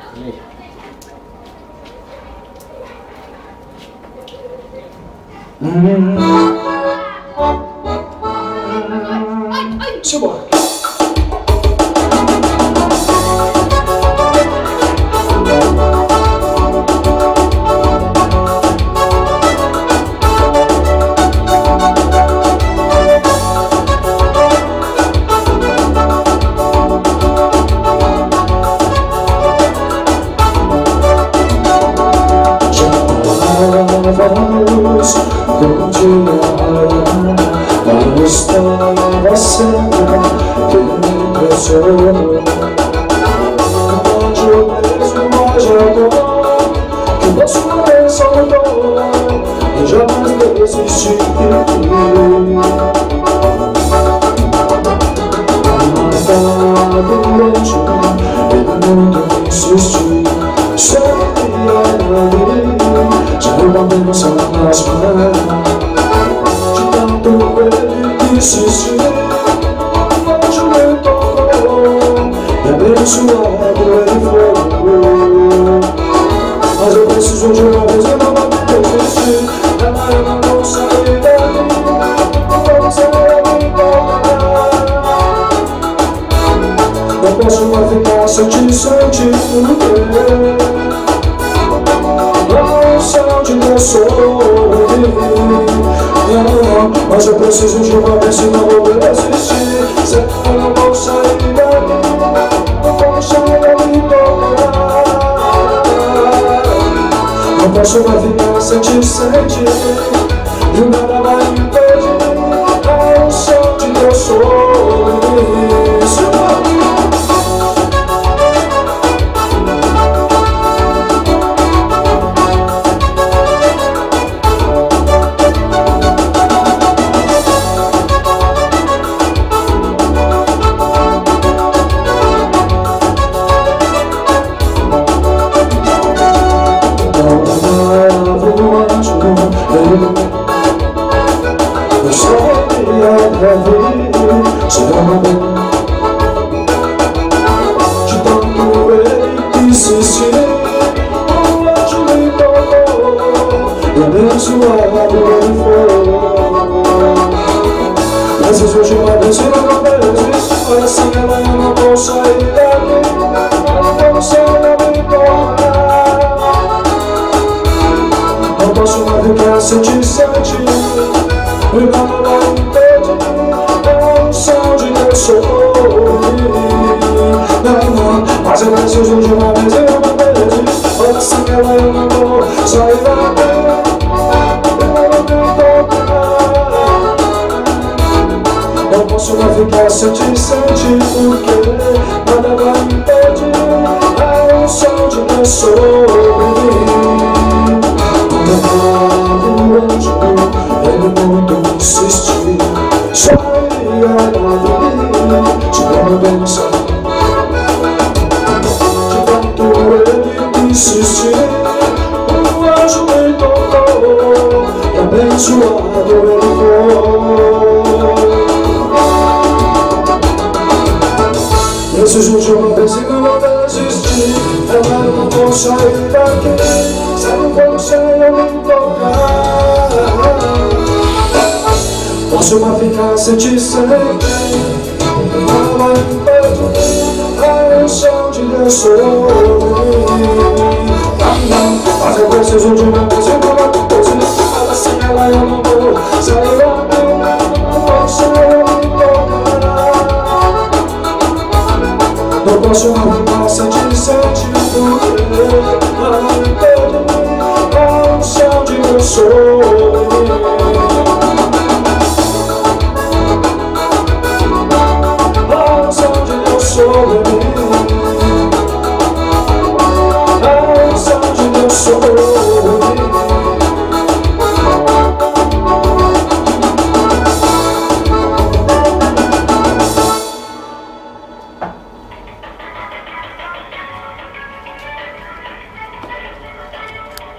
Simbora. Um dia eu estava cega, que me impressionou. Onde eu mesmo mais agora, que nosso coração mudou, eu jamais desisti. Amava longe, ele muito insistiu. Sabia ali, já não menos nas mãos. De tanto ele insistir, longe me tocou, e abençoado ele foi. Mas eu preciso de uma vez e não vou desistir. Ela eu não vou sair dali, não vou sair me tocar. Não posso mais ficar sem te sentir porque não sei onde eu sou. Mas eu preciso de uma vez e não vou desistir. Se eu não vou sair dali, não vou sair me tocar. Não posso mais ficar sem te sentir, e nada vai me impedir. Eu sei onde eu sou. Eu sabia da vida, se ama bem. De tanto ele insistir, o anjo me tocou, e abençoado ele foi. Preciso de uma vez e não vou desistir. Assim ela eu não vou sair daqui, não vou sair me tocar. Não posso mais ficar sem te sentir, e nada vai me impedir. Eu sei onde eu sou. Não, mas eu preciso de uma vez e eu não desistir. Assim ela eu não vou sair daqui, eu não me tocar. Não posso mais ficar sem te sentir porque nada vai me impedir. Eu sei onde eu sou. Ele muito insistiu, sabia da vida, te dá uma benção. De tanto ele insistir, o anjo me tocou, e abençoado ele foi. Preciso de uma vez e não vou desistir. Ela eu não vou sair daqui, se eu não vou sair eu me tocar. Posso mais ficar sem te sentir, não vai me impedir. Eu sei onde eu sou. Mas eu preciso de uma vez e não vou desistir. Assim ela eu não vou sair daqui, não vou sair eu me tocar. Não posso mais